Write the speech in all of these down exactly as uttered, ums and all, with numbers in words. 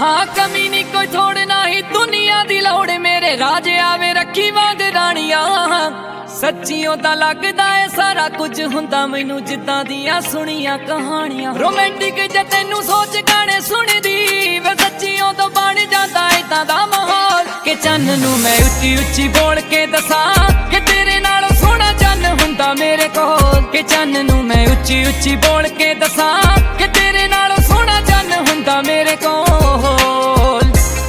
हाँ कमी नहीं कोई थोड़े ना ही दुनिया दी लोड़ मेरे राजे आवे रखी वांग रानियां सच्चियों दा लगदा है सारा कुछ हुंदा मैनू जिद्दां दियां सुनियां कहानियां रोमांटिक जे तैनू सोच गाने सुनदी वे सच्चियों तो बन जांदा इदां दा माहौल कि चन्न नू मैं उच्ची उच्ची बोल के दसां कि तेरे नालों सोहना चन्न हुंदा मेरे कोल कि चन्न नू मैं उच्ची उच्ची बोल के दसां कि तेरे नालों सोहना चन्न हुंदा मेरे कोल।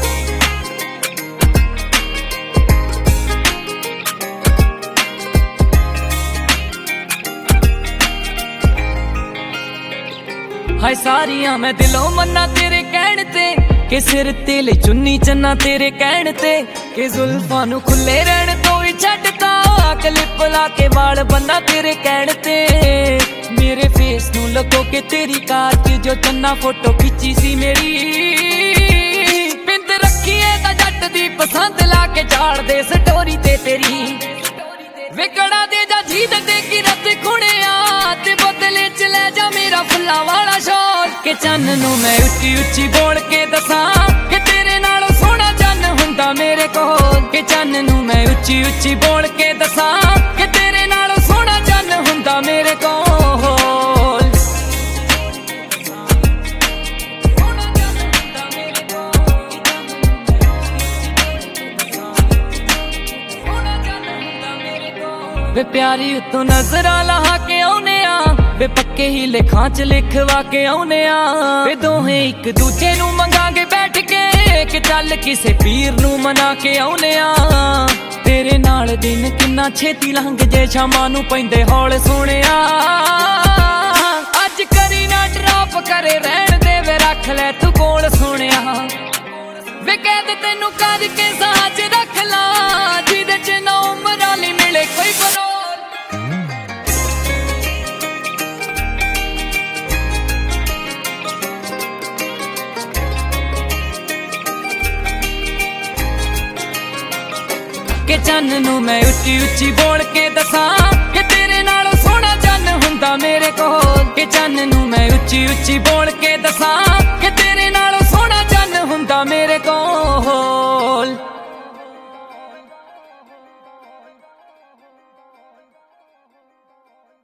हाय सारियां मैं दिलों मन्ना तेरे कहण ते कि सिर तेल चुन्नी चन्ना तेरे कहण ते कि जुल्फां नू खुले रहण तो ही छड्डता क्लिप ला के वाल बन्ना तेरे कहण ते मेरे फेस नू लगो के तेरी कार च जो चन्ना फोटो खिंची सी मेरी बिंद रखी है ता जट दी पसंद ला के झाड़ दे स्टोरी ते तेरी विकड़ा दे जा जीद दे की रत खुणिया ते बदले च ले जा मेरा फुल्ला वाला शौर कि चन्न नू मैं उच्ची उच्ची बोल के दसां कि तेरे नालों सोहना चन्न हुंदा मेरे कोल कि चन्न नू मैं उच्ची उच्ची बोल के दसां कि तेरे नालों सोहना चन्न हुंदा मेरे कोल। वे प्यारी उतों नजरा लहा के आउने आ वे पक्के ही लेखां च लिखवा के आउने आ वे दोहें एक दूजे नू मंगांगे बैठ के कि चल किसे पीर नू मना के आउने आ तेरे नाल दिन किन्ना छेती लंघ जे शामां नू पैंदे हौल सोहणिया अज करी ना ड्रॉप करे रहण दे वे रख ले तू कोल सोहणिया वे कैद तैनू कर के साह च रख ला जिदे च ना उमरां लई मिले कोई बरोल। कि चन्न नू मैं उच्ची उच्ची बोल के दसां कि तेरे नालों सोहना चन्न हुंदा मेरे कोल कि चन्न नू मैं उच्ची उच्ची बोल के दसां कि तेरे नालों